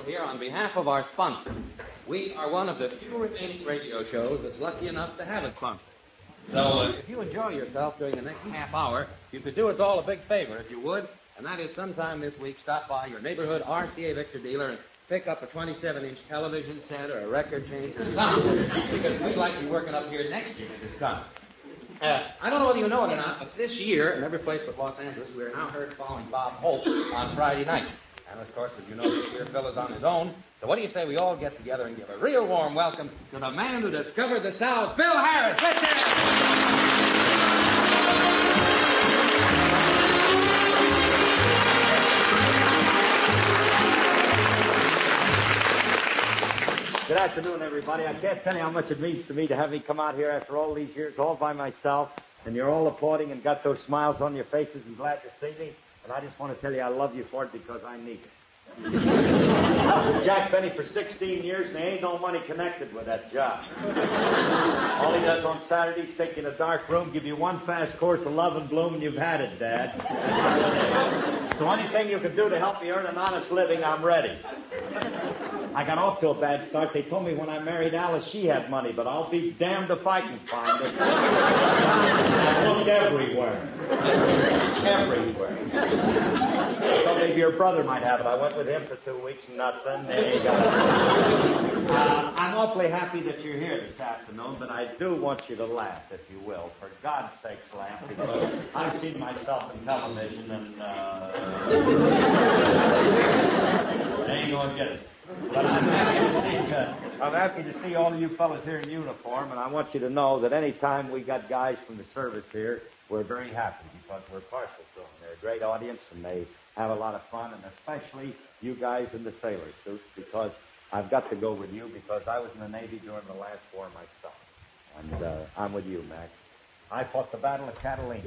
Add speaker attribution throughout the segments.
Speaker 1: here on behalf of our sponsor. We are one of the few remaining radio shows that's lucky enough to have a sponsor. So if you enjoy yourself during the next half hour, you could do us all a big favor if you would, and that is sometime this week stop by your neighborhood RCA Victor dealer and pick up a 27-inch television set or a record changer or something, because we'd like you working up here next year this time. I don't know whether you know it or not, but this year, in every place but Los Angeles, we are now heard following Bob Hope on Friday night. And, of course, as you know, this year Phil is on his own. So what do you say we all get together and give a real warm welcome to the man who discovered the South, Phil Harris. Let's hear
Speaker 2: it. Good afternoon, everybody. I can't tell you how much it means to me to have me come out here after all these years all by myself, and you're all applauding and got those smiles on your faces and glad to see me. And I just want to tell you I love you for it because I need it. I was with Jack Benny for 16 years, and there ain't no money connected with that job. All he does on Saturdays, take you in a dark room, give you one fast course of love and bloom, and you've had it, Dad. So anything you can do to help me earn an honest living, I'm ready. I got off to a bad start. They told me when I married Alice she had money, but I'll be damned if I can find it. I looked everywhere. Everywhere. So maybe your brother might have it. I went with him for 2 weeks and nothing. They ain't got it. I'm awfully happy that you're here this afternoon, but I do want you to laugh, if you will. For God's sakes, laugh, because I've seen myself in television and they ain't going to get it. But I'm happy to see all of you fellas here in uniform, and I want you to know that any time we got guys from the service here, we're very happy because we're partial to them. They're a great audience, and they have a lot of fun, and especially you guys in the sailor suits, because I've got to go with you because I was in the Navy during the last war myself. And I'm with you, Mac. I fought the Battle of Catalina.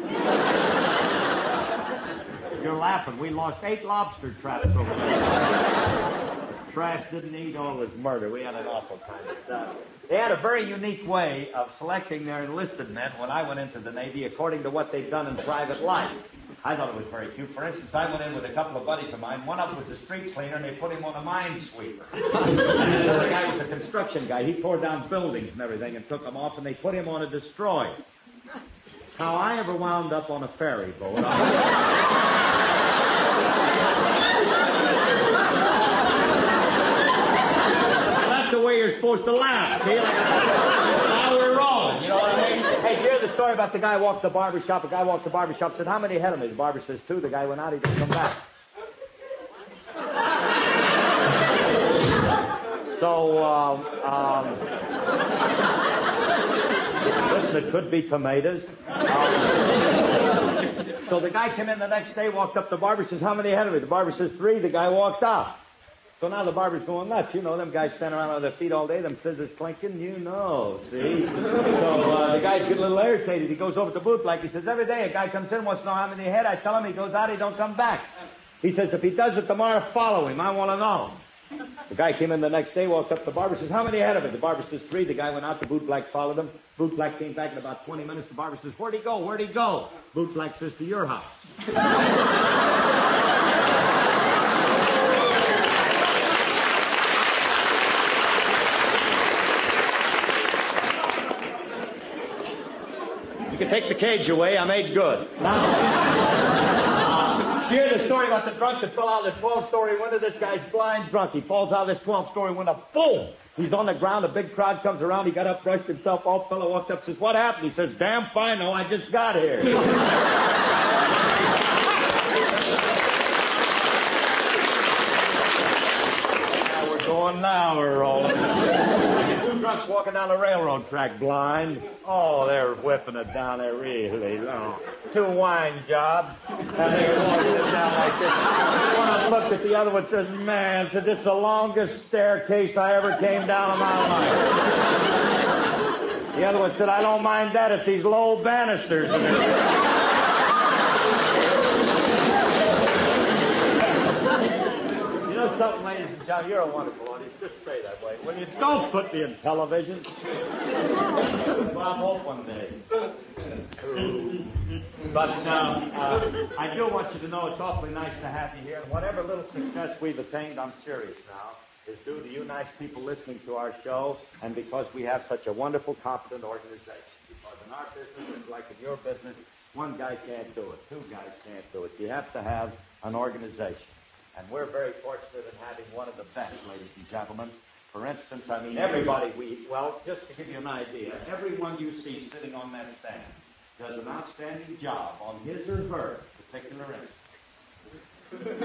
Speaker 2: You're laughing. We lost 8 lobster traps over there. Trash didn't eat all his murder. We had an awful time of stuff. They had a very unique way of selecting their enlisted men when I went into the Navy according to what they'd done in private life. I thought it was very cute. For instance, I went in with a couple of buddies of mine. One of them was a street cleaner, and they put him on a minesweeper. The other guy was a construction guy. He tore down buildings and everything and took them off, and they put him on a destroyer. How I ever wound up on a ferry boat, that's the way you're supposed to laugh, see? Now we're rolling, you know what I mean? Hey, you hear the story about the guy walked to the barber shop? A guy walked to the barber shop, said, how many ahead of me? The barber says 2. The guy went out, he didn't come back. So, listen, it could be tomatoes. So the guy came in the next day, walked up to the barber, says, how many ahead of me? The barber says 3. The guy walked out. So now the barber's going nuts. You know, them guys stand around on their feet all day, them scissors clinking, you know, see? So the guy's getting a little irritated. He goes over to the booth like he says, every day a guy comes in, wants to know how many ahead. I tell him, he goes out, he don't come back. He says, if he does it tomorrow, follow him. I want to know. The guy came in the next day, walked up to the barber, says, how many ahead of it? The barber says 3. The guy went out, the boot black followed him. Boot black came back in about 20 minutes. The barber says, where'd he go? Where'd he go? Boot black says, to your house. You can take the cage away. I made good. Now, you hear the story about the drunk that fell out of the 12-story window? This guy's blind drunk. He falls out of this 12-story window. Boom! He's on the ground. A big crowd comes around. He got up, brushed himself off. Fellow walks up, says, what happened? He says, damn fine. No, I just got here. Now we're rolling. 2 drunks walking down the railroad track blind. Oh, they're whipping it down there really long. 2 wine jobs. And they're walking it down like this. One looked at the other one and says, man, said, it's the longest staircase I ever came down in my life. The other one said, I don't mind that if these low banisters in there. know something, ladies and gentlemen? You're a wonderful audience. Just stay that way. Will you? Don't put me in television. Well, I hope one day. But I do want you to know it's awfully nice to have you here. And whatever little success we've attained, I'm serious now, is due to you nice people listening to our show and because we have such a wonderful, competent organization. Because in our business, like in your business, one guy can't do it. Two guys can't do it. You have to have an organization. And we're very fortunate in having one of the best, ladies and gentlemen. For instance, I mean, everybody just to give you an idea, everyone you see sitting on that stand does an outstanding job on his or her particular instrument.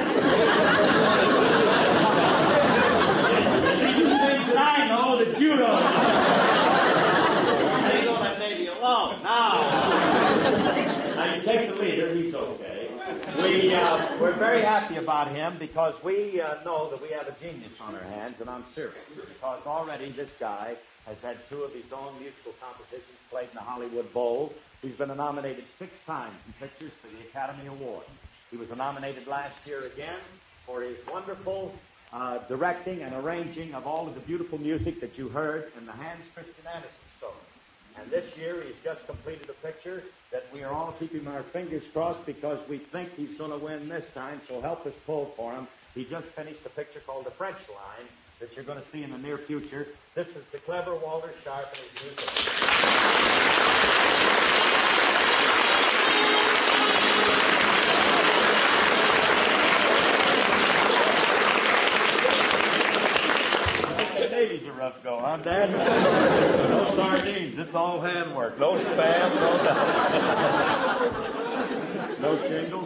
Speaker 2: Things that I know that you don't know. They don't let me alone. Now you take the leader, he's okay. We're very happy about him because we know that we have a genius on our hands, and I'm serious. Because already this guy has had 2 of his own musical competitions played in the Hollywood Bowl. He's been nominated 6 times in pictures for the Academy Award. He was nominated last year again for his wonderful directing and arranging of all of the beautiful music that you heard in the Hans Christian Andersen story. And this year he's just completed a picture that we are all keeping our fingers crossed because we think he's going to win this time, so help us pull for him. He just finished a picture called The French Line that you're going to see in the near future. This is the clever Walter Sharp and his music. Navy's a rough go, huh, Dad? No sardines. This is all handwork. No spam, no shingles.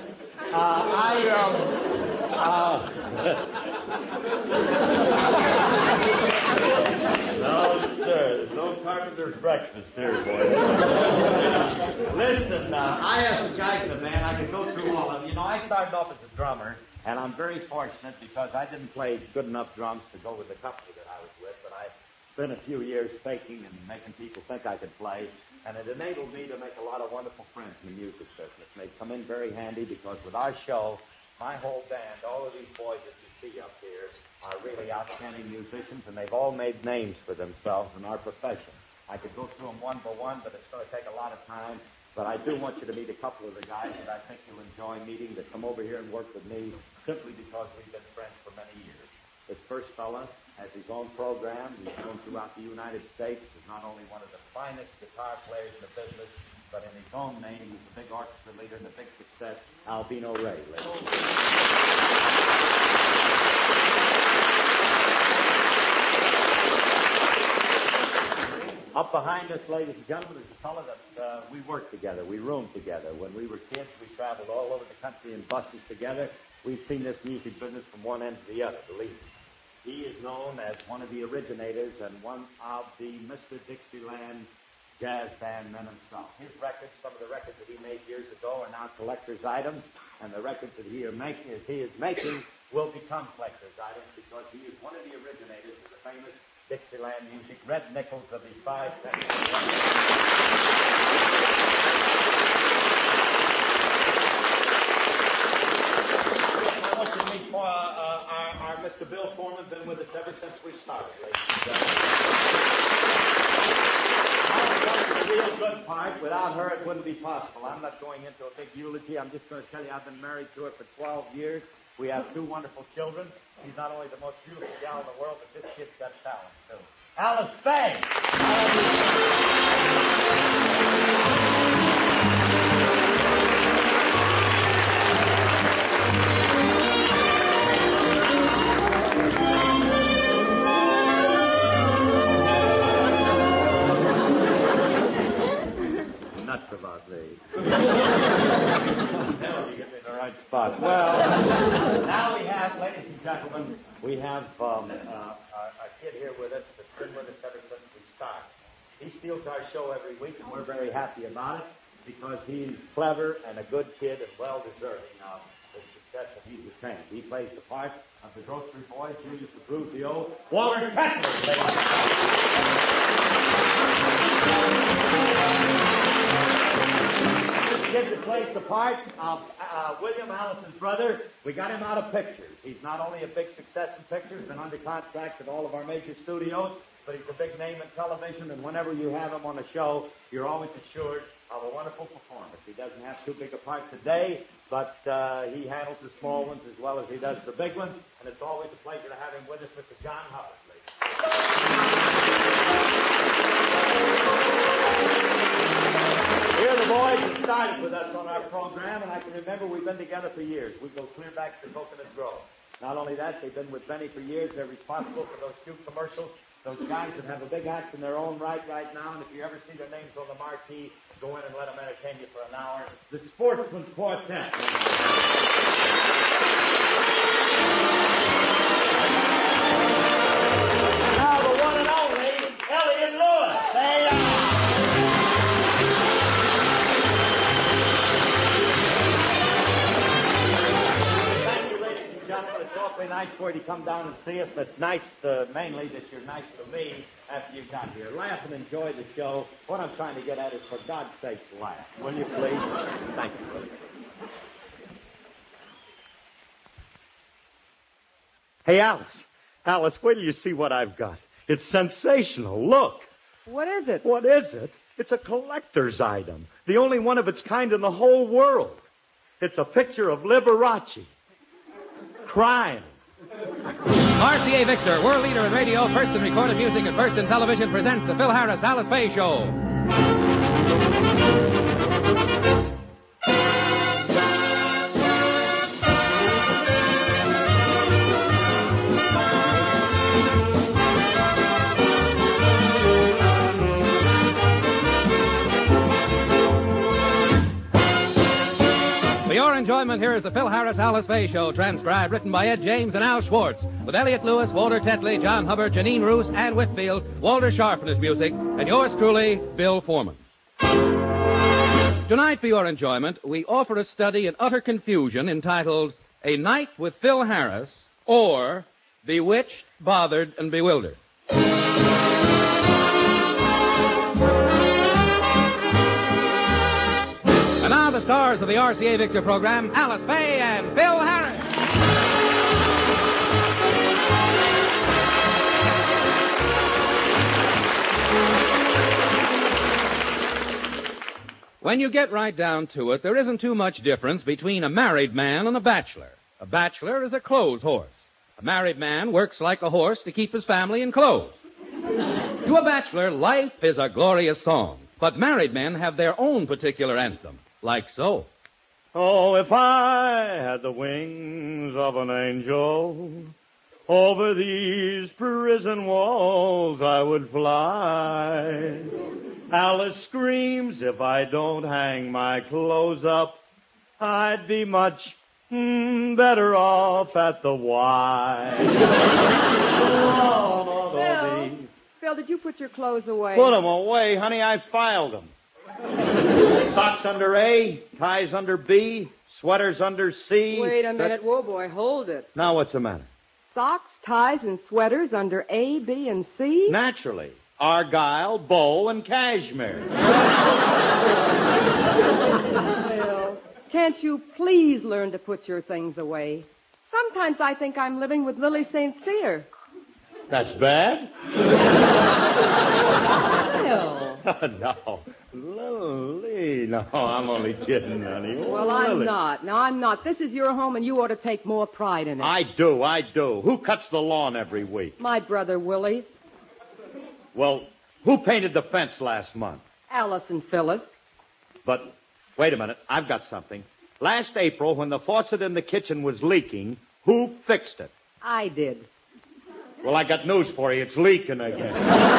Speaker 2: No, sir. There's no carpenter's breakfast here, boy. Listen, I have some guys in the band. I can go through all of them. You know, I started off as a drummer, and I'm very fortunate because I didn't play good enough drums to go with the company that I was with, but I spent a few years faking and making people think I could play, and it enabled me to make a lot of wonderful friends in the music business. And they've come in very handy because with our show, my whole band, all of these boys that you see up here, are really outstanding musicians, and they've all made names for themselves in our profession. I could go through them one by one, but it's going to take a lot of time. But I do want you to meet a couple of the guys that I think you'll enjoy meeting that come over here and work with me simply because we've been friends for many years. This first fella has his own program. He's known throughout the United States as not only one of the finest guitar players in the business, but in his own name, he's a big orchestra leader and a big success, Albino Ray. Up behind us, ladies and gentlemen, is a fellow that we worked together. We roomed together. When we were kids, we traveled all over the country in buses together. We've seen this music business from one end to the other, believe me. He is known as one of the originators and one of the Mr. Dixieland jazz band men himself. His records, some of the records that he made years ago are now collector's items, and the records that he is making will become collector's items because he is one of the originators of the famous Dixieland music, Red Nichols of the 5 seconds. I want you to meet our Mr. Bill Foreman, been with us ever since we started, ladies and gentlemen. I'll tell you the real good part. Without her, it wouldn't be possible. I'm not going into a big eulogy. I'm just going to tell you I've been married to her for 12 years. We have 2 wonderful children. She's not only the most beautiful gal in the world, but this kid's got talent, too. Alice Faye! Nuts about me. You get me in the right spot. Well, now we have, ladies and gentlemen, we have a kid here with us that's been with us ever since we started. He steals our show every week, and we're very happy about it because he's clever and a good kid and well-deserving of the success that he's attained. He plays the part of the grocery boy, Julius the Bruzio, Walter Kettler, ladies and gentlemen. kid that plays the part of William Allison's brother, we got him out of pictures. He's not only a big success in pictures, been under contract at all of our major studios, but he's a big name in television, and whenever you have him on a show, you're always assured of a wonderful performance. He doesn't have too big a part today, but he handles the small ones as well as he does the big ones, and it's always a pleasure to have him with us, Mr. John Hubbard, please. Here are the boys that started with us on our program, and I can remember we've been together for years. We go clear back to Coconut Grove. Not only that, they've been with Benny for years. They're responsible for those few commercials. Those guys that have a big act in their own right now, and if you ever see their names on the marquee, go in and let them entertain you for an hour. The Sportsman's Quartet. Now the one and only Elliot Lewis. They are. It's awfully nice for you to come down and see us. It's nice, mainly that you're nice to me after you got here. Laugh and enjoy the show. What I'm trying to get at is, for God's sake, laugh. Will you, please? Thank you. Hey, Alice. Alice, wait till you see what I've got. It's sensational. Look.
Speaker 3: What is it?
Speaker 2: What is it? It's a collector's item. The only one of its kind in the whole world. It's a picture of Liberace. Crying.
Speaker 1: RCA Victor, world leader in radio, first in recorded music and first in television, presents the Phil Harris Alice Faye Show. For your enjoyment, here is the Phil Harris Alice Faye Show, transcribed, written by Ed James and Al Schwartz, with Elliot Lewis, Walter Tetley, John Hubbard, Janine Roos, Ann Whitfield, Walter Sharp in his music, and yours truly, Bill Foreman. Tonight, for your enjoyment, we offer a study in utter confusion entitled A Night with Phil Harris, or Bewitched, Bothered, and Bewildered. And now the stars of the RCA Victor program, Alice Faye and Phil Harris. When you get right down to it, there isn't too much difference between a married man and a bachelor. A bachelor is a clothes horse. A married man works like a horse to keep his family in clothes. To a bachelor, life is a glorious song. But married men have their own particular anthem. Like so.
Speaker 2: Oh, if I had the wings of an angel, over these prison walls I would fly. Alice screams, if I don't hang my clothes up, I'd be much better off at the Y.
Speaker 3: Phil, did you put your clothes away?
Speaker 2: Put them away, honey. I filed them. Socks under A, ties under B, sweaters under C.
Speaker 3: Wait a minute. Whoa, boy, hold it.
Speaker 2: Now what's the matter?
Speaker 3: Socks, ties, and sweaters under A, B, and C?
Speaker 2: Naturally. Argyle, Bow, and Cashmere.
Speaker 3: Phil, can't you please learn to put your things away? Sometimes I think I'm living with Lily St. Cyr.
Speaker 2: That's bad?
Speaker 3: Phil.
Speaker 2: No. Lily. No, I'm only kidding, honey. Oh,
Speaker 3: Well, I'm
Speaker 2: Lily.
Speaker 3: not. No, I'm not. This is your home, and you ought to take more pride in it.
Speaker 2: I do. Who cuts the lawn every week?
Speaker 3: My brother, Willie.
Speaker 2: Well, who painted the fence last month?
Speaker 3: Alice and Phyllis.
Speaker 2: But, wait a minute. I've got something. Last April, when the faucet in the kitchen was leaking, who fixed it?
Speaker 3: I did.
Speaker 2: Well, I got news for you. It's leaking again.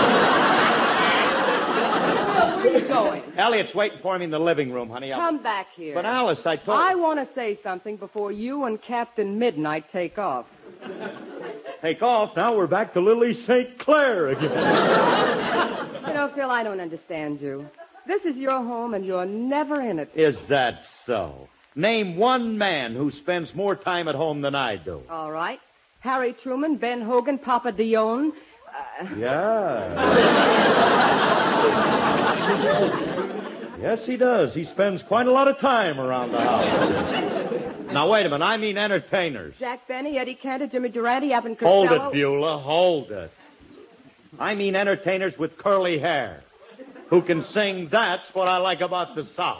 Speaker 3: Where are you going?
Speaker 2: Elliot's waiting for me in the living room, honey.
Speaker 3: Come back here.
Speaker 2: But, Alice, I told
Speaker 3: I want to say something before you and Captain Midnight take off.
Speaker 2: Take off. Now we're back to Lily St. Clair again.
Speaker 3: You know, Phil, I don't understand you. This is your home, and you're never in it.
Speaker 2: Is that so? Name one man who spends more time at home than I do.
Speaker 3: All right. Harry Truman, Ben Hogan, Papa Dion.
Speaker 2: Yeah. Yes, he does. He spends quite a lot of time around the house. Now, wait a minute. I mean entertainers.
Speaker 3: Jack Benny, Eddie Cantor, Jimmy Durante, Abbott Costello.
Speaker 2: Hold it, Beulah. Hold it. I mean entertainers with curly hair who can sing That's What I Like About the South.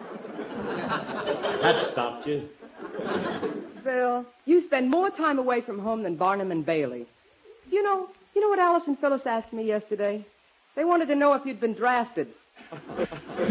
Speaker 2: That stopped you.
Speaker 3: Phil, you spend more time away from home than Barnum and Bailey. You know what Alice and Phyllis asked me yesterday? They wanted to know if you'd been drafted.
Speaker 2: Oh,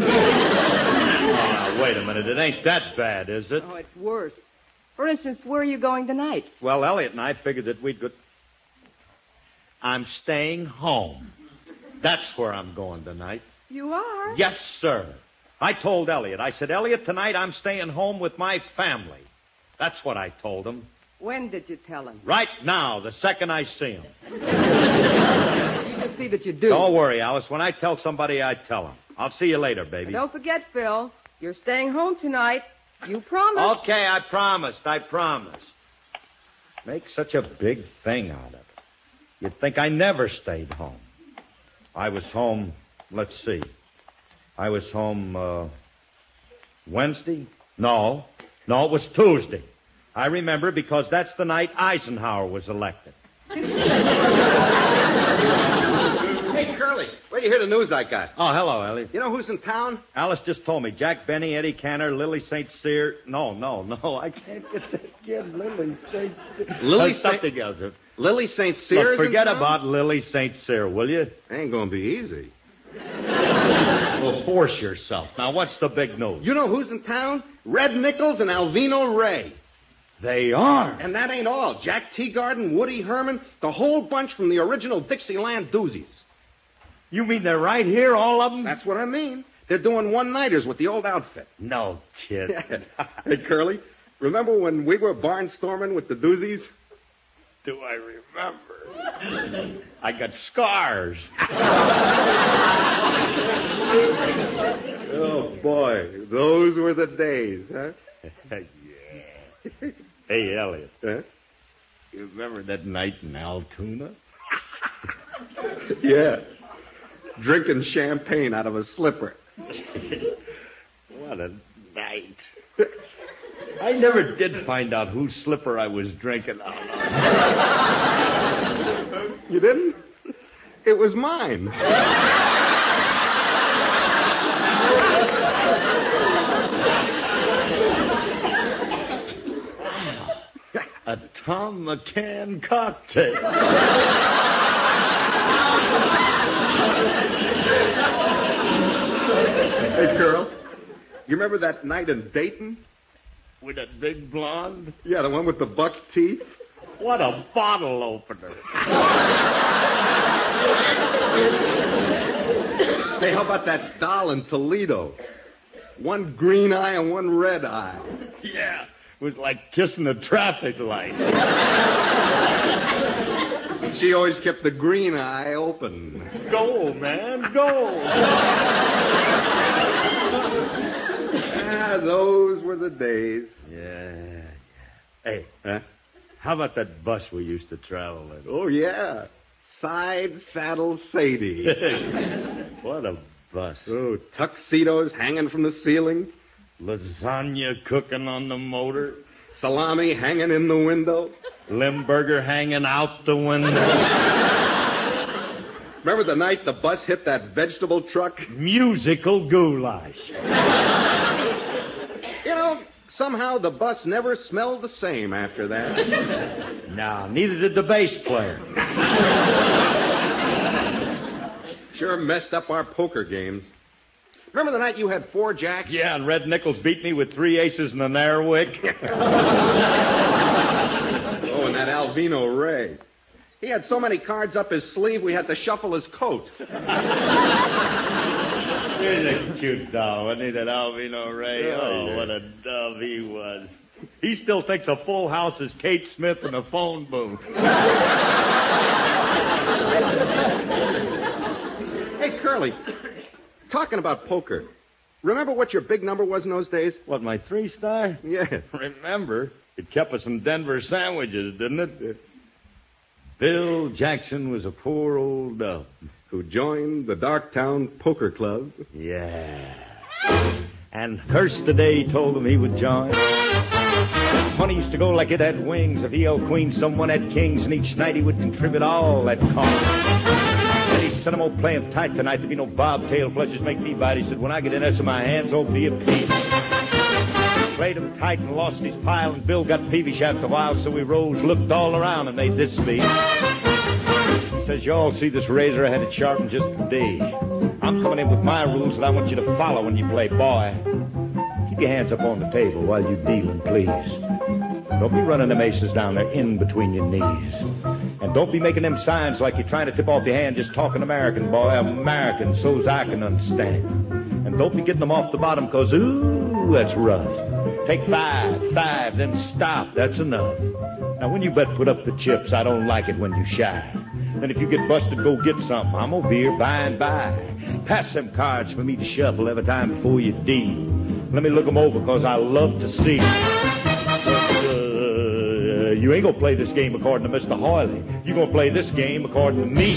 Speaker 2: now, wait a minute. It ain't that bad, is it?
Speaker 3: Oh, it's worse. For instance, where are you going tonight?
Speaker 2: Well, Elliot and I figured that we'd go... I'm staying home. That's where I'm going tonight.
Speaker 3: You are?
Speaker 2: Yes, sir. I told Elliot. I said, Elliot, tonight I'm staying home with my family. That's what I told him.
Speaker 3: When did you tell him?
Speaker 2: Right now, the second I see him.
Speaker 3: You just see that you do.
Speaker 2: Don't worry, Alice. When I tell somebody, I tell them. I'll see you later, baby.
Speaker 3: Don't forget, Phil, you're staying home tonight. You promised.
Speaker 2: Okay, I promised. Make such a big thing out of it. You'd think I never stayed home. I was home, let's see. I was home, Wednesday? No, it was Tuesday. I remember because that's the night Eisenhower was elected.
Speaker 4: Hey, Curly, where'd you hear the news I got?
Speaker 2: Oh, hello, Elliot.
Speaker 4: You know who's in town?
Speaker 2: Alice just told me. Jack Benny, Eddie Cantor, Lily St. Cyr. No, I can't get that kid. Lily St. Cyr.
Speaker 4: Lily St. Cyr.
Speaker 2: Look, forget about Lily St. Cyr, will you?
Speaker 4: Ain't gonna be easy.
Speaker 2: Well, force yourself. Now, what's the big news?
Speaker 4: You know who's in town? Red Nichols and Alvino Ray.
Speaker 2: They are.
Speaker 4: And that ain't all. Jack Teagarden, Woody Herman, the whole bunch from the original Dixieland Doozies.
Speaker 2: You mean they're right here, all of them?
Speaker 4: That's what I mean. They're doing one-nighters with the old outfit.
Speaker 2: No, kid.
Speaker 4: Hey, Curly, remember when we were barnstorming with the Doozies?
Speaker 2: Do I remember? I got scars.
Speaker 4: Oh, boy. Those were the days, huh?
Speaker 2: Yeah. Hey, Elliot.
Speaker 4: Huh?
Speaker 2: You remember that night in Altoona?
Speaker 4: Yeah. Drinking champagne out of a slipper.
Speaker 2: What a night. I never did find out whose slipper I was drinking out of.
Speaker 4: You didn't? It was mine.
Speaker 2: A Tom McCann cocktail.
Speaker 4: Hey, girl, you remember that night in Dayton?
Speaker 2: With that big blonde?
Speaker 4: Yeah, the one with the buck teeth.
Speaker 2: What a bottle opener.
Speaker 4: Hey, how about that doll in Toledo? One green eye and one red eye.
Speaker 2: Yeah, it was like kissing a traffic light.
Speaker 4: She always kept the green eye open.
Speaker 2: Go, man, go.
Speaker 4: Those were the days.
Speaker 2: Yeah. Hey, how about that bus we used to travel in?
Speaker 4: Oh, yeah. Side Saddle Sadie.
Speaker 2: What a bus.
Speaker 4: Oh, tuxedos hanging from the ceiling.
Speaker 2: Lasagna cooking on the motor.
Speaker 4: Salami hanging in the window.
Speaker 2: Limburger hanging out the window.
Speaker 4: Remember the night the bus hit that vegetable truck?
Speaker 2: Musical goulash.
Speaker 4: You know, somehow the bus never smelled the same after that.
Speaker 2: No, neither did the bass player.
Speaker 4: Sure messed up our poker games. Remember the night you had 4 jacks?
Speaker 2: Yeah, and Red Nichols beat me with 3 aces and an Airwick.
Speaker 4: Oh, and that Alvino Ray. He had so many cards up his sleeve, we had to shuffle his coat.
Speaker 2: He's a cute doll, wasn't he, that Alvino Ray? Oh,
Speaker 4: yeah.
Speaker 2: what a dove he was. He still thinks a full house is Kate Smith in a phone booth.
Speaker 4: Hey, Curly, talking about poker, remember what your big number was in those days?
Speaker 2: What, my 3-star?
Speaker 4: Yeah.
Speaker 2: Remember, it kept us some Denver sandwiches, didn't it? Bill Jackson was a poor old dove.
Speaker 4: Who joined the Darktown Poker Club.
Speaker 2: Yeah. And cursed the day he told him he would join. Money used to go like it had wings. If he held queens, someone had kings, and each night he would contribute all that coin. And he said, I'm gonna play him tight tonight. There'll be no bobtail flushes make me bite. He said, when I get in there, so my hands will be a piece. Played him tight and lost his pile, and Bill got peevish after a while, so he rose, looked all around, and made this speech. He says, you all see this razor, I had it sharpened just today. I'm coming in with my rules that I want you to follow when you play, boy. Keep your hands up on the table while you dealing, please. Don't be running them aces down there in between your knees. And don't be making them signs like you're trying to tip off your hand just talking American, boy. American, so's I can understand. And don't be getting them off the bottom, because, ooh, that's rough. Take 5, then stop. That's enough. Now, when you bet put up the chips, I don't like it when you shy. And if you get busted, go get something. I'm over here by and by. Pass them cards for me to shuffle every time before you deal. Let me look them over, because I love to see. You ain't gonna play this game according to Mr. Hoyley. You gonna play this game according to me.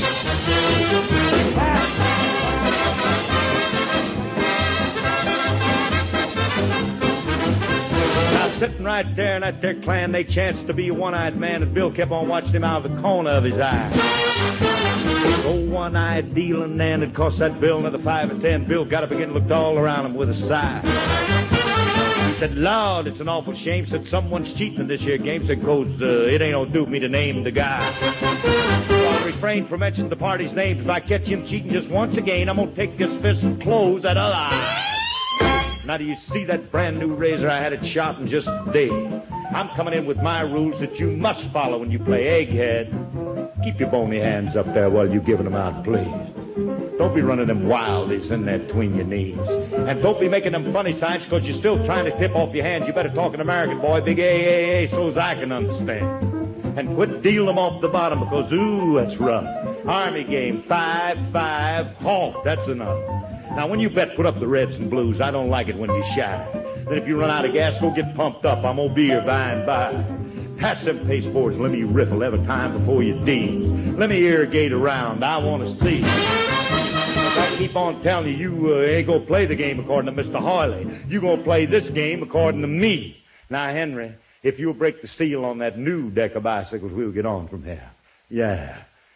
Speaker 2: Sitting right there in that there clan, they chanced to be a one-eyed man, and Bill kept on watching him out of the corner of his eye. Oh, one-eyed dealing then, it cost that Bill another 5 or 10. Bill got up again and looked all around him with a sigh. He said, Lord, it's an awful shame. Said, someone's cheating in this here game. Said, cause it ain't no do for me to name the guy. So I'll refrain from mentioning the party's names. If I catch him cheating just once again, I'm gonna take this fist and close that other eye. Now, do you see that brand new razor? I had it sharpened just today. I'm coming in with my rules that you must follow when you play egghead. Keep your bony hands up there while you're giving them out, please. Don't be running them wildies in there between your knees. And don't be making them funny signs, because you're still trying to tip off your hands. You better talk an American, boy. Big A, so's I can understand. And quit dealing them off the bottom, because, ooh, that's rough. Army game, 5, halt. That's enough. Now, when you bet, put up the reds and blues. I don't like it when you shy. Then if you run out of gas, go get pumped up. I'm gonna be here by and by. Pass them pasteboards. Let me riffle every time before you deal. Let me irrigate around. I want to see. If I keep on telling you ain't gonna play the game according to Mr. Hoyley. You gonna play this game according to me. Now, Henry, if you'll break the seal on that new deck of bicycles, we'll get on from here. Yeah.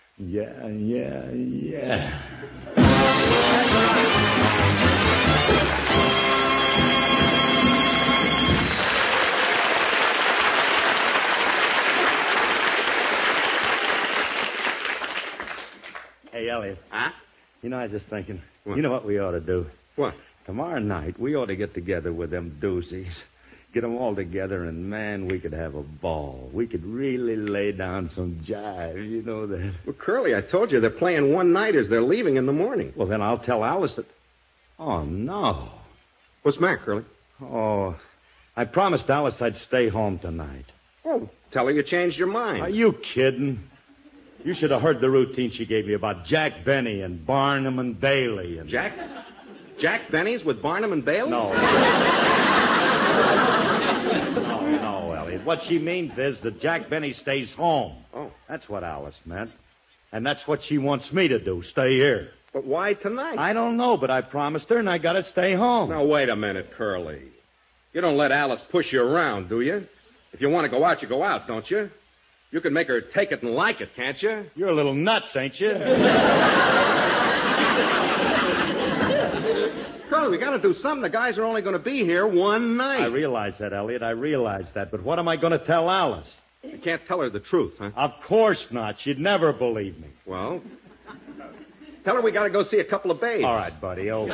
Speaker 2: Hey, Elliot.
Speaker 4: Huh?
Speaker 2: You know, I was just thinking,
Speaker 4: What?
Speaker 2: You know what we ought to do?
Speaker 4: What?
Speaker 2: Tomorrow night, we ought to get together with them doozies. Get them all together, and, man, we could have a ball. We could really lay down some jive, you know that.
Speaker 4: Well, Curly, I told you they're playing one-nighters. They're leaving in the morning.
Speaker 2: Well, then I'll tell Alice that... Oh, no.
Speaker 4: What's the matter, Curly?
Speaker 2: Oh, I promised Alice I'd stay home tonight.
Speaker 4: Oh, tell her you changed your mind.
Speaker 2: Are you kidding? You should have heard the routine she gave me about Jack Benny and Barnum and Bailey and...
Speaker 4: Jack Benny's with Barnum and Bailey?
Speaker 2: No, Elliot. What she means is that Jack Benny stays home.
Speaker 4: Oh.
Speaker 2: That's what Alice meant. And that's what she wants me to do, stay here.
Speaker 4: But why tonight?
Speaker 2: I don't know, but I promised her, and I gotta stay home.
Speaker 4: Now, wait a minute, Curly. You don't let Alice push you around, do you? If you want to go out, you go out, don't you? You can make her take it and like it, can't you?
Speaker 2: You're a little nuts, ain't you?
Speaker 4: Curly, we got to do something. The guys are only going to be here one night.
Speaker 2: I realize that, Elliot. I realize that. But what am I going to tell Alice?
Speaker 4: You can't tell her the truth, huh?
Speaker 2: Of course not. She'd never believe me.
Speaker 4: Well, tell her we got to go see a couple of babes.
Speaker 2: All right, buddy. Okay.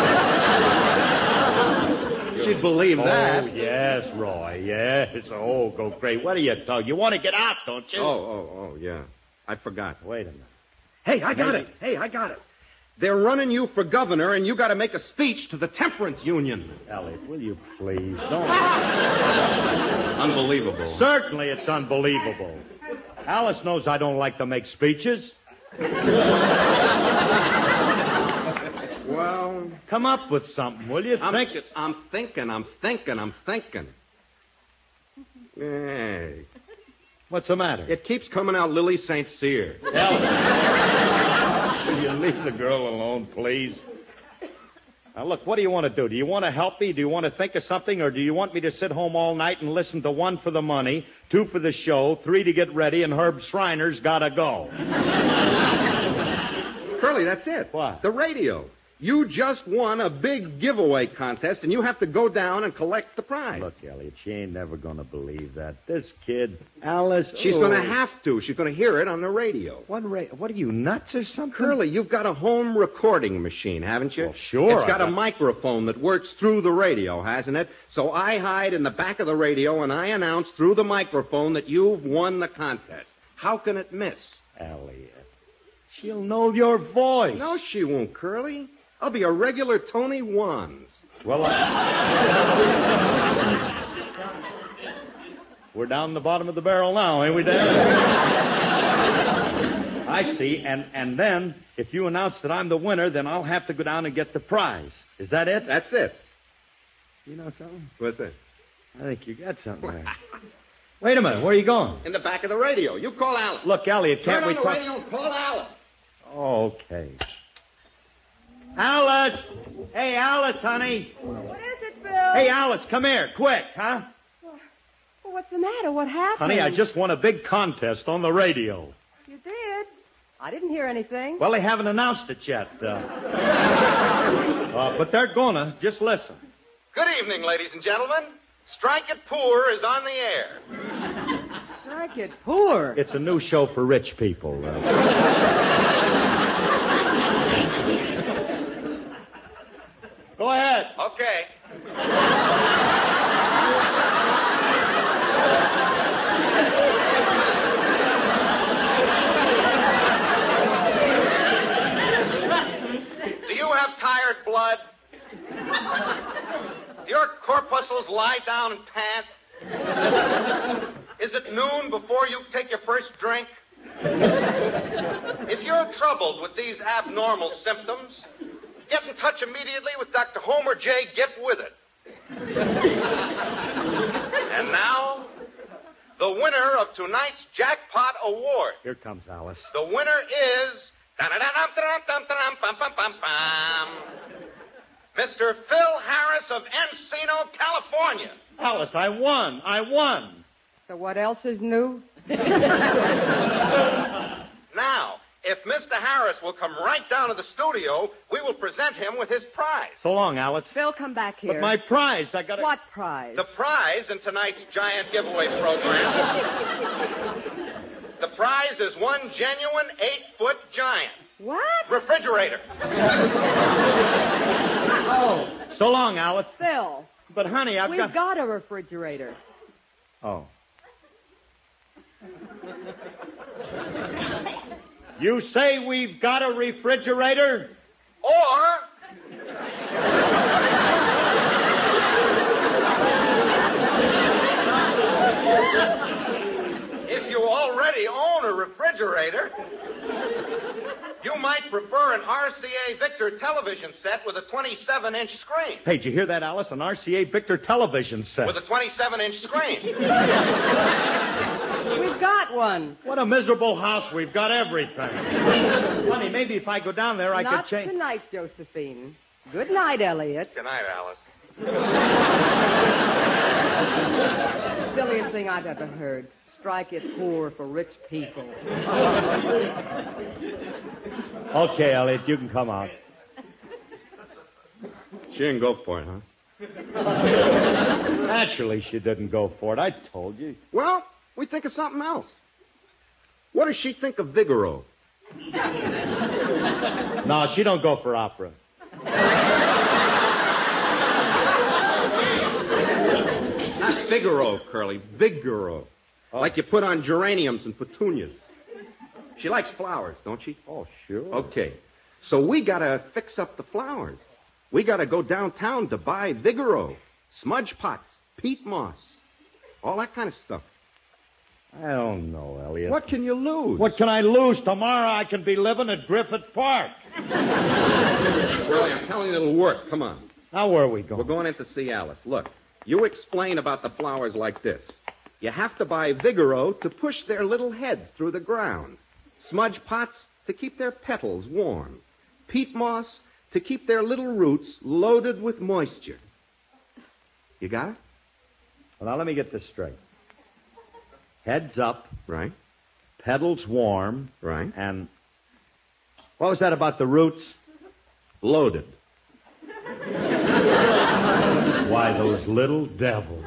Speaker 4: She'd believe that.
Speaker 2: Oh, yes, Roy. Yes. Oh, go great. What are you talking? You want to get out, don't you?
Speaker 4: Oh, yeah. I forgot.
Speaker 2: Wait a minute.
Speaker 4: Hey, I got it. They're running you for governor, and you got to make a speech to the Temperance Union.
Speaker 2: Elliot, will you please? Don't.
Speaker 4: Unbelievable.
Speaker 2: Certainly it's unbelievable. Alice knows I don't like to make speeches.
Speaker 4: Well...
Speaker 2: Come up with something, will you?
Speaker 4: I'm thinking. Hey.
Speaker 2: What's the matter?
Speaker 4: It keeps coming out Lily St. Cyr.
Speaker 2: Elliot. Will you leave the girl alone, please? Now, look, what do you want to do? Do you want to help me? Do you want to think of something? Or do you want me to sit home all night and listen to 1 for the money, 2 for the show, 3 to get ready, and Herb Schreiner's gotta go?
Speaker 4: Curly, that's it.
Speaker 2: What?
Speaker 4: The radio. You just won a big giveaway contest, and you have to go down and collect the prize.
Speaker 2: Look, Elliot, she ain't never going to believe that. This kid, Alice...
Speaker 4: She's going to have to. She's going to hear it on the radio.
Speaker 2: What are you, nuts or something?
Speaker 4: Curly, you've got a home recording machine, haven't you?
Speaker 2: Well, sure.
Speaker 4: It's got a microphone that works through the radio, hasn't it? So I hide in the back of the radio, and I announce through the microphone that you've won the contest. How can it miss?
Speaker 2: Elliot, she'll know your voice.
Speaker 4: No, she won't, Curly. I'll be a regular Tony Wands.
Speaker 2: Well, we're down the bottom of the barrel now, ain't we, Dan? I see. And then, if you announce that I'm the winner, then I'll have to go down and get the prize. Is that it?
Speaker 4: That's it.
Speaker 2: You know something?
Speaker 4: What's that?
Speaker 2: I think you got something there. Wait a minute. Where are you going?
Speaker 4: In the back of the radio. You call Alice.
Speaker 2: Look, Elliot, can't we
Speaker 4: Turn on
Speaker 2: talk...
Speaker 4: the radio and call Alice.
Speaker 2: Okay. Alice! Hey, Alice, honey.
Speaker 3: What is it, Phil?
Speaker 2: Hey, Alice, come here, quick, huh?
Speaker 3: Well, what's the matter? What happened?
Speaker 2: Honey, I just won a big contest on the radio.
Speaker 3: You did? I didn't hear anything.
Speaker 2: Well, they haven't announced it yet. But they're gonna. Just listen.
Speaker 4: Good evening, ladies and gentlemen. Strike It Poor is on the air.
Speaker 3: Strike It Poor?
Speaker 2: It's a new show for rich people. Go ahead.
Speaker 4: Okay. Do you have tired blood? Do your corpuscles lie down and pant? Is it noon before you take your first drink? If you're troubled with these abnormal symptoms, get in touch immediately with Dr. Homer J. Get With It. And now, the winner of tonight's Jackpot Award.
Speaker 2: Here comes Alice.
Speaker 4: The winner is... Mr. Phil Harris of Encino, California.
Speaker 2: Alice, I won.
Speaker 3: So what else is new?
Speaker 4: Now, if Mr. Harris will come right down to the studio, we will present him with his prize.
Speaker 2: So long, Alice.
Speaker 3: Phil, come back here.
Speaker 2: But my prize, I got to...
Speaker 3: What prize?
Speaker 4: The prize in tonight's giant giveaway program. The prize is one genuine 8-foot giant.
Speaker 3: What?
Speaker 4: Refrigerator.
Speaker 2: Oh, so long, Alice.
Speaker 3: Phil.
Speaker 2: But, honey,
Speaker 3: We've got a refrigerator.
Speaker 2: Oh. You say we've got a refrigerator?
Speaker 4: Or... if you already own a refrigerator, you might prefer an RCA Victor television set with a 27-inch screen.
Speaker 2: Hey, did you hear that, Alice? An RCA Victor television set.
Speaker 4: With a 27-inch screen.
Speaker 3: We've got one.
Speaker 2: What a miserable house. We've got everything. Honey, maybe if I go down there, I could change...
Speaker 3: Not tonight, Josephine. Good night, Elliot.
Speaker 4: Good night, Alice.
Speaker 3: Silliest thing I've ever heard. Strike it poor for rich people.
Speaker 2: Okay, Elliot, you can come out.
Speaker 4: She didn't go for it, huh?
Speaker 2: Naturally, she didn't go for it. I told you.
Speaker 4: Well, we think of something else. What does she think of Vigoro?
Speaker 2: No, she don't go for opera.
Speaker 4: Not Figaro, Curly. Vigoro.
Speaker 2: Oh.
Speaker 4: Like you put on geraniums and petunias. She likes flowers, don't she?
Speaker 2: Oh, sure.
Speaker 4: Okay. So we gotta fix up the flowers. We gotta go downtown to buy Vigoro, smudge pots, peat moss, all that kind of stuff.
Speaker 2: I don't know, Elliot.
Speaker 4: What can you lose?
Speaker 2: What can I lose? Tomorrow I can be living at Griffith Park.
Speaker 4: Curly, I'm telling you it'll work. Come on.
Speaker 2: Now, where are we going?
Speaker 4: We're going in to see Alice. Look, you explain about the flowers like this. You have to buy Vigoro to push their little heads through the ground. Smudge pots to keep their petals warm. Peat moss to keep their little roots loaded with moisture. You got it?
Speaker 2: Well, now let me get this straight. Heads up,
Speaker 4: Right.
Speaker 2: pedals warm,
Speaker 4: Right.
Speaker 2: and what was that about the roots?
Speaker 4: Loaded.
Speaker 2: Why, those little devils.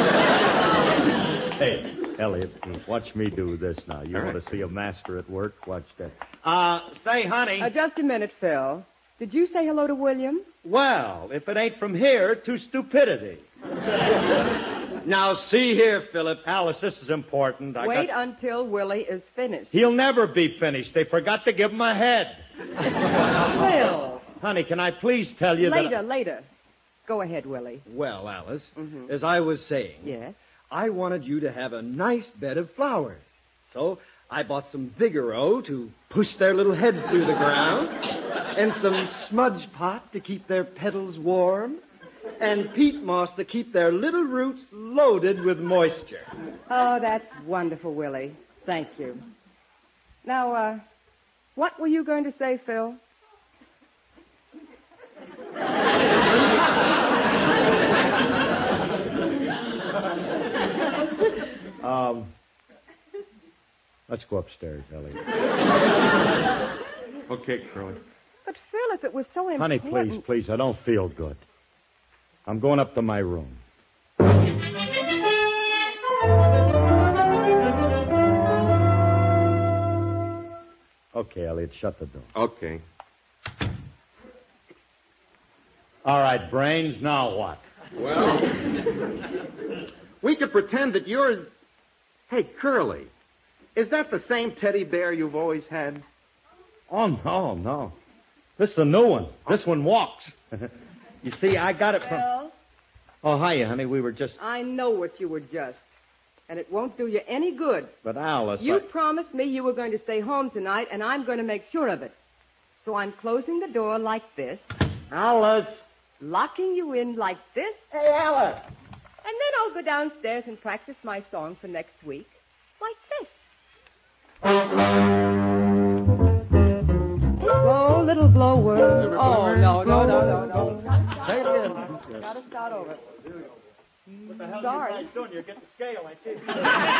Speaker 2: Hey, Elliot, watch me do this now. You
Speaker 4: All
Speaker 2: want
Speaker 4: right.
Speaker 2: to see a master at work? Watch that. Say, honey.
Speaker 3: Just a minute, Phil. Did you say hello to William?
Speaker 2: Well, if it ain't from here to stupidity.
Speaker 5: Now, see here, Philip.
Speaker 2: Alice, this is important.
Speaker 3: Wait until Willie is finished.
Speaker 2: He'll never be finished. They forgot to give him a head.
Speaker 3: Phil.
Speaker 2: Honey, can I please tell you that...
Speaker 3: Later. Go ahead, Willie.
Speaker 5: Well, Alice,
Speaker 3: Mhm.
Speaker 5: as I was saying,
Speaker 3: Yes?
Speaker 5: I wanted you to have a nice bed of flowers. So I bought some Vigoro to push their little heads through the ground, and some smudge pot to keep their petals warm, and peat moss to keep their little roots loaded with moisture.
Speaker 3: Oh, that's wonderful, Willie. Thank you. Now, what were you going to say, Phil?
Speaker 2: Let's go upstairs, Elliot.
Speaker 4: Okay, Curly.
Speaker 3: But, Phil, if it was so
Speaker 2: Honey,
Speaker 3: important...
Speaker 2: please, I don't feel good. I'm going up to my room. Okay, Elliot, shut the door.
Speaker 4: Okay.
Speaker 2: All right, brains, now what?
Speaker 4: Well, we could pretend that you're... Hey, Curly, is that the same teddy bear you've always had?
Speaker 2: Oh, no. This is a new one. This one walks. You see, I got it from...
Speaker 3: Phil,
Speaker 2: Oh, hiya, honey. We were just...
Speaker 3: I know what you were just. And it won't do you any good.
Speaker 2: But Alice...
Speaker 3: You promised me you were going to stay home tonight, and I'm going to make sure of it. So I'm closing the door like this,
Speaker 2: Alice!
Speaker 3: locking you in like this,
Speaker 2: Hey, Alice!
Speaker 3: and then I'll go downstairs and practice my song for next week, like this. Glow, little glower. Oh, no.
Speaker 2: Say it again.
Speaker 3: Gotta start over.
Speaker 2: What the hell
Speaker 3: Sorry.
Speaker 2: are you guys doing? You're getting the scale, ain't you?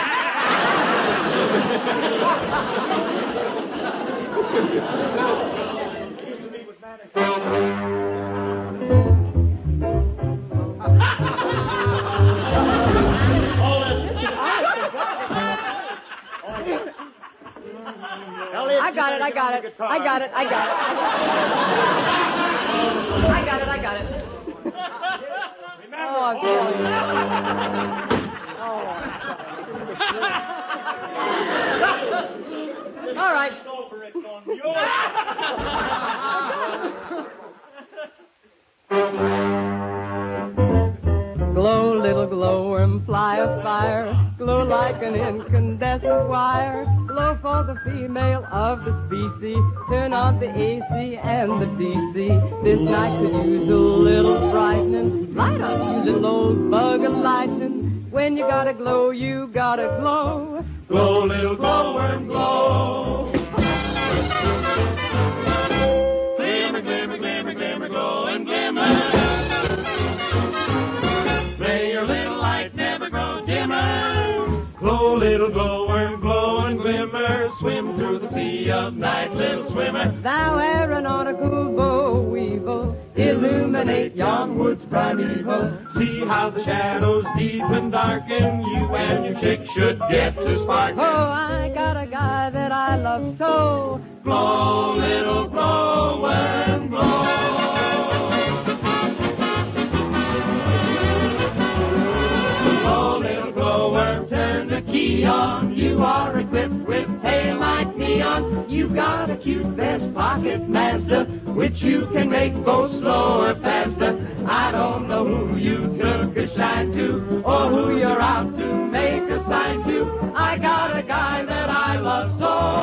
Speaker 2: Elliot,
Speaker 3: I got it.
Speaker 2: I got it.
Speaker 3: Oh, I'm telling you. Oh. All right. Glow, little glowworm, fly a fire. Glow like an incandescent wire. Glow for the female of the species. Turn on the AC and the DC. This night could use a little brightening. Light up, you little old bug of lightning. When you gotta glow, you gotta glow.
Speaker 5: Glow, little glowworm, glow. Glimmer, glimmer, glimmer, glimmer, glow and glimmer. May your little light never grow dimmer. Glow, little glowworm, glow and glimmer. Swim through the sea of night, little swimmer.
Speaker 3: Thou aeronautical bow weevil, illuminate yon woods primeval.
Speaker 5: See how the shadows deepen, darken. You and your chick should get to sparking.
Speaker 3: Oh, I got a guy that I love so.
Speaker 5: Glow, little glowworm, glow. Glow, little glowworm, turn the key on. You are equipped with tail like neon. You've got a cute vest pocket master, which you can make go slower, faster. I don't know who you took a shine to, or who you're out to make a sign to. I got a guy that I love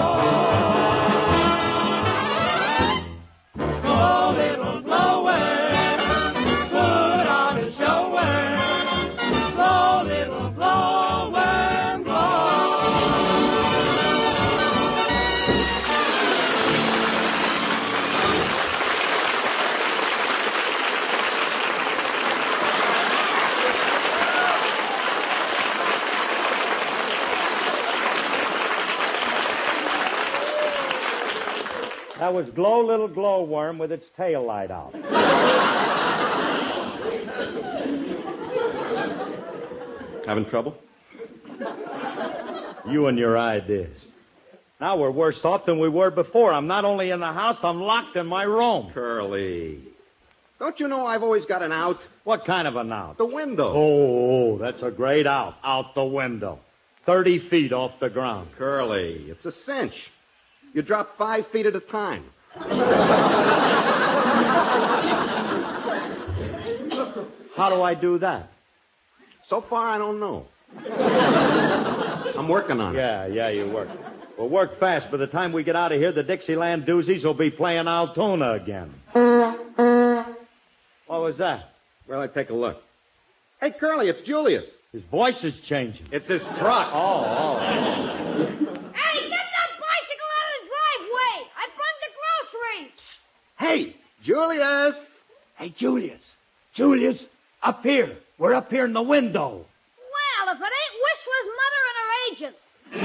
Speaker 5: so. Glow, little glowworm, put on a shower. Glow, little glowworm, glow.
Speaker 2: That was Glow Little Glowworm with its tail light out.
Speaker 4: Having trouble?
Speaker 2: You and your ideas. Now we're worse off than we were before. I'm not only in the house, I'm locked in my room.
Speaker 4: Curly. Don't you know I've always got an out?
Speaker 2: What kind of an out?
Speaker 4: The window.
Speaker 2: Oh, that's a great out. Out the window. 30 feet off the ground.
Speaker 4: Curly, it's a cinch. You drop 5 feet at a time.
Speaker 2: How do I do that?
Speaker 4: So far, I don't know. I'm working on it.
Speaker 2: Yeah, you work. Well, work fast. By the time we get out of here, the Dixieland Doozies will be playing Altoona again. What was that?
Speaker 4: Well, I take a look. Hey, Curly, it's Julius.
Speaker 2: His voice is changing.
Speaker 4: It's his truck.
Speaker 2: Oh.
Speaker 6: Hey, get that bicycle out of the driveway. I brought the groceries.
Speaker 4: Hey, Julius.
Speaker 2: Hey, Julius, up here. We're up here in the window.
Speaker 6: Well, if it ain't Whistler's mother and her agent.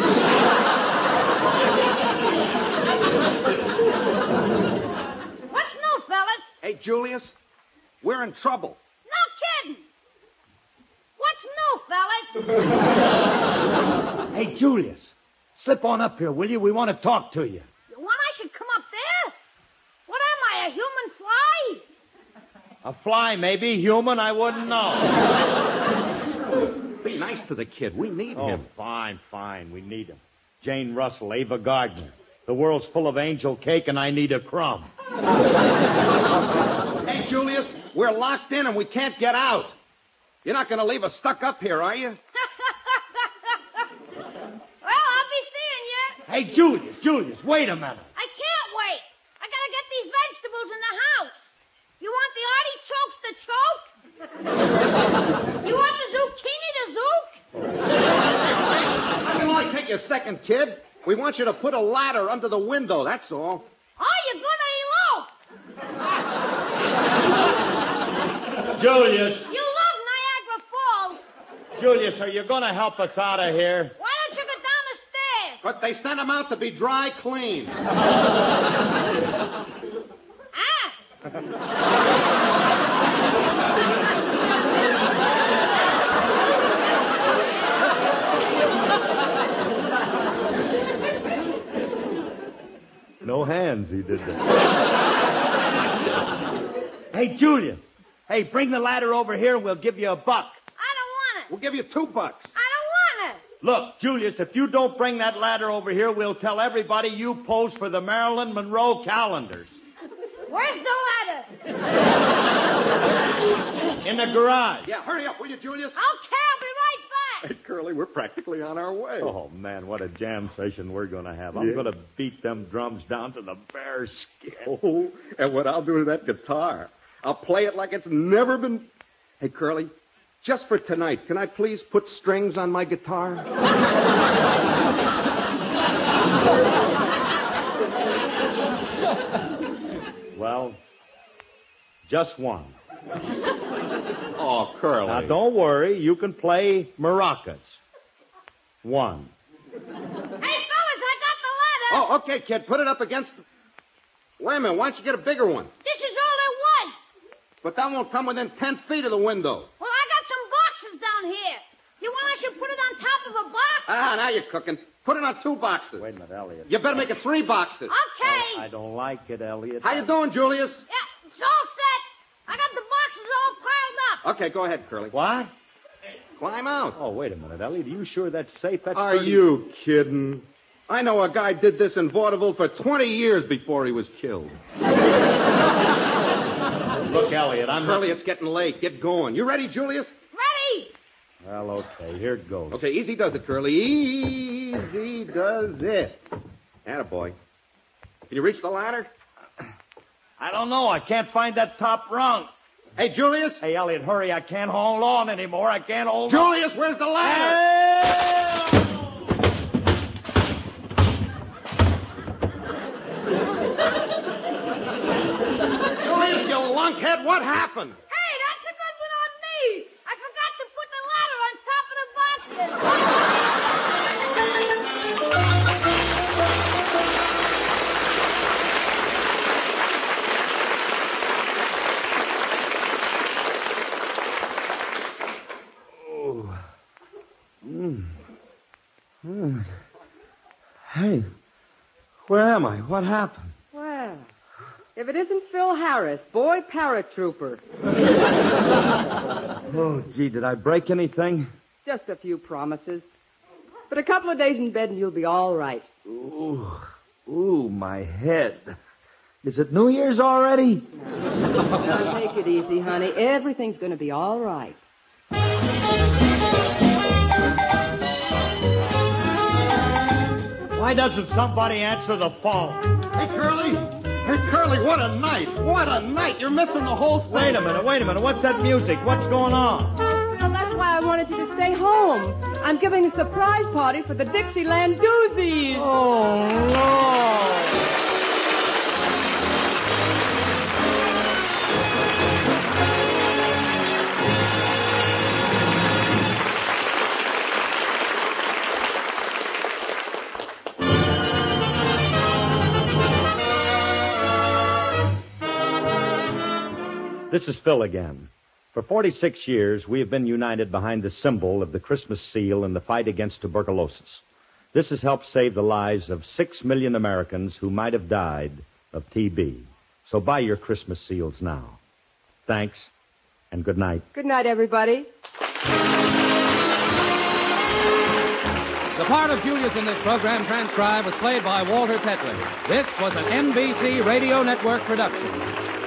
Speaker 6: What's new, fellas?
Speaker 4: Hey, Julius, we're in trouble.
Speaker 6: No kidding. What's new, fellas?
Speaker 2: Hey, Julius, slip on up here, will you? We want to talk to you.
Speaker 6: You want I should come up there? What am I, a human fly?
Speaker 2: A fly, maybe. Human, I wouldn't know.
Speaker 4: Be nice to the kid. We need him.
Speaker 2: Fine. We need him. Jane Russell, Ava Gardner. The world's full of angel cake, and I need a crumb.
Speaker 4: Hey, Julius, we're locked in and we can't get out. You're not going to leave us stuck up here, are you?
Speaker 6: Well, I'll be seeing you.
Speaker 2: Hey, Julius, wait a minute.
Speaker 6: I can't wait. I gotta get these vegetables in the house. You want the artichokes to choke? You want the zucchini to zook?
Speaker 4: I don't want to take you a second, kid. We want you to put a ladder under the window, that's all.
Speaker 6: Oh, you're gonna elope.
Speaker 2: Julius,
Speaker 6: You love Niagara Falls.
Speaker 2: Julius, are you going to help us out of here?
Speaker 6: Why don't you go down the stairs?
Speaker 4: But they sent him out to be dry cleaned.
Speaker 2: No hands, he did that. Hey, Julius. Hey, bring the ladder over here and we'll give you $1.
Speaker 6: I don't want it.
Speaker 4: We'll give you $2.
Speaker 6: I don't want it.
Speaker 2: Look, Julius, if you don't bring that ladder over here, we'll tell everybody you posed for the Marilyn Monroe calendars.
Speaker 6: Where's the ladder?
Speaker 2: In the garage.
Speaker 4: Yeah, hurry up, will you, Julius?
Speaker 6: Okay, I'll be right back.
Speaker 4: Hey, Curly, we're practically on our way.
Speaker 2: Oh, man, what a jam session we're going to have. I'm going to beat them drums down to the bare skin.
Speaker 4: Oh, and what I'll do to that guitar, I'll play it like it's never been... Hey, Curly, just for tonight, can I please put strings on my guitar?
Speaker 2: Well, just one.
Speaker 4: Oh, Curly.
Speaker 2: Now, don't worry. You can play maracas. One.
Speaker 6: Hey, fellas, I got the ladder.
Speaker 4: Oh, okay, kid, put it up against... Wait a minute, why don't you get a bigger one?
Speaker 6: This is all there was.
Speaker 4: But that won't come within 10 feet of the window.
Speaker 6: Well, I got some boxes down here. You want I should put it on top of a box?
Speaker 4: Ah, now you're cooking. Put it on 2 boxes.
Speaker 2: Wait a minute, Elliot.
Speaker 4: You better make it 3 boxes.
Speaker 6: Okay.
Speaker 2: I don't like it, Elliot.
Speaker 4: How you doing, Julius?
Speaker 6: Yeah, it's all set. I got the boxes all piled up.
Speaker 4: Okay, go ahead, Curly.
Speaker 2: What?
Speaker 4: Climb out.
Speaker 2: Oh, wait a minute, Elliot. Are you sure that's safe? That's
Speaker 4: Are
Speaker 2: 30...
Speaker 4: you kidding? I know a guy did this in vaudeville for 20 years before he was killed.
Speaker 2: Look, Elliot, I'm...
Speaker 4: Curly, it's getting late. Get going. You ready, Julius?
Speaker 6: Ready.
Speaker 2: Well, okay, here it goes.
Speaker 4: Okay, easy does it, Curly. Easy does it. Attaboy. Can you reach the ladder?
Speaker 2: I don't know. I can't find that top rung.
Speaker 4: Hey, Julius?
Speaker 2: Hey, Elliot, hurry. I can't hold on anymore. I can't hold on.
Speaker 4: Julius, where's the ladder? Julius, you lunkhead, what happened?
Speaker 6: Hey, that's a good one on me. I forgot to put the ladder on top of the boxes.
Speaker 2: Where am I? What happened?
Speaker 3: Well, if it isn't Phil Harris, boy paratrooper.
Speaker 2: Oh, gee, did I break anything?
Speaker 3: Just a few promises. But a couple of days in bed and you'll be all right.
Speaker 2: Ooh, my head. Is it New Year's already?
Speaker 3: Now, take it easy, honey. Everything's going to be all right.
Speaker 2: Why doesn't somebody answer the phone?
Speaker 4: Hey, Curly! Hey, Curly, what a night! What a night! You're missing the whole thing.
Speaker 2: Wait a minute. What's that music? What's going on?
Speaker 3: Well, that's why I wanted you to stay home. I'm giving a surprise party for the Dixieland Doozies.
Speaker 2: Oh, Lord. This is Phil again. For 46 years, we have been united behind the symbol of the Christmas seal in the fight against tuberculosis. This has helped save the lives of 6 million Americans who might have died of TB. So buy your Christmas seals now. Thanks, and good night.
Speaker 3: Good night, everybody.
Speaker 1: The part of Julius in this program transcribed was played by Walter Tetley. This was an NBC Radio Network production.